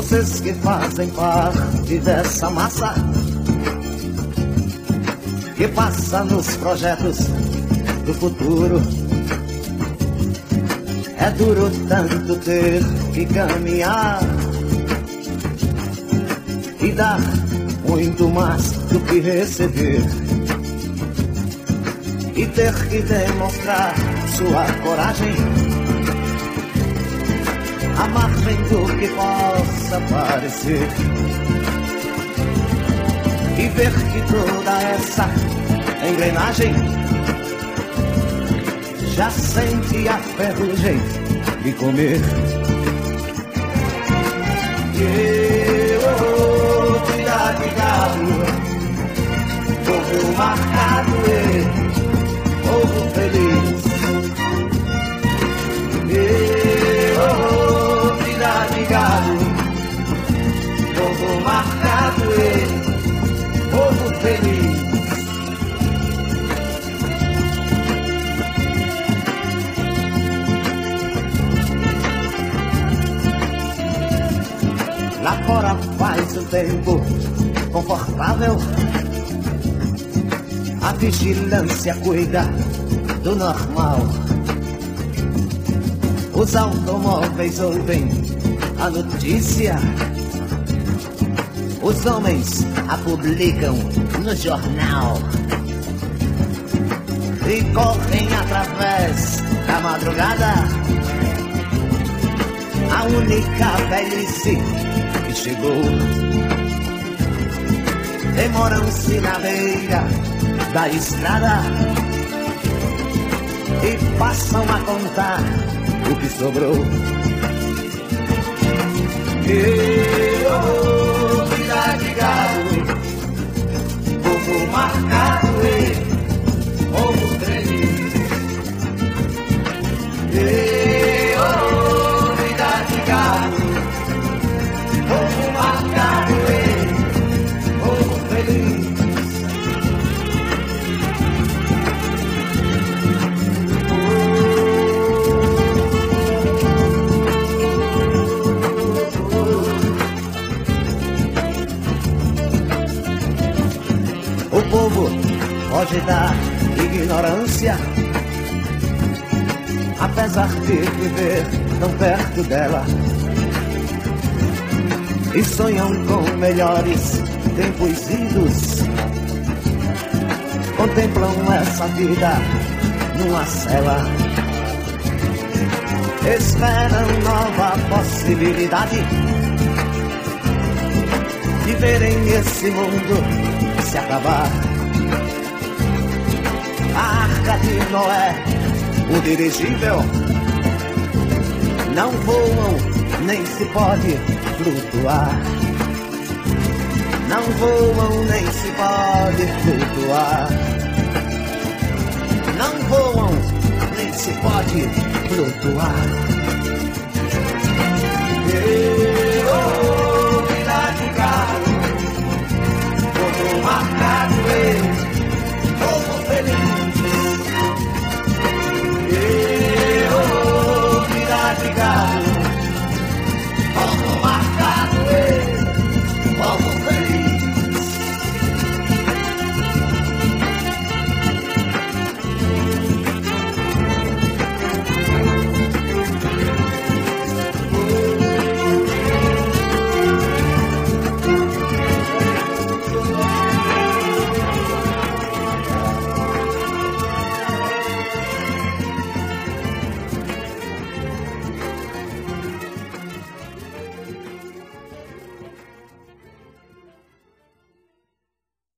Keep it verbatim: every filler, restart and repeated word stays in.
Vocês que fazem parte dessa massa que passa nos projetos do futuro. É duro tanto ter que caminhar e dar muito mais do que receber, e ter que demonstrar sua coragem, a margem do que possa parecer, e ver que toda essa engrenagem já sente a ferrugem de comer. E oh, oh, cuidado, cuidado, povo marcado e povo feliz. E oh, oh, cuidado, cuidado, povo marcado e povo feliz. Lá fora faz um tempo confortável, a vigilância cuida do normal. Os automóveis ouvem a notícia, os homens a publicam no jornal e correm através da madrugada. A única velhice que chegou, demoram-se na beira da estrada e passam a contar o que sobrou. E oh, cuidado, cuidado, povo marcado e povo feliz. E oh, cuidado, cuidado, povo marcado e povo feliz. O povo pode dar ignorância, apesar de viver tão perto dela, e sonham com melhores tempos idos. Contemplam essa vida numa cela, esperam nova possibilidade de verem esse mundo se acabar. A arca de Noé, o dirigível, não voam, nem se pode flutuar. Não voam, nem se pode flutuar. Não voam, nem se pode flutuar.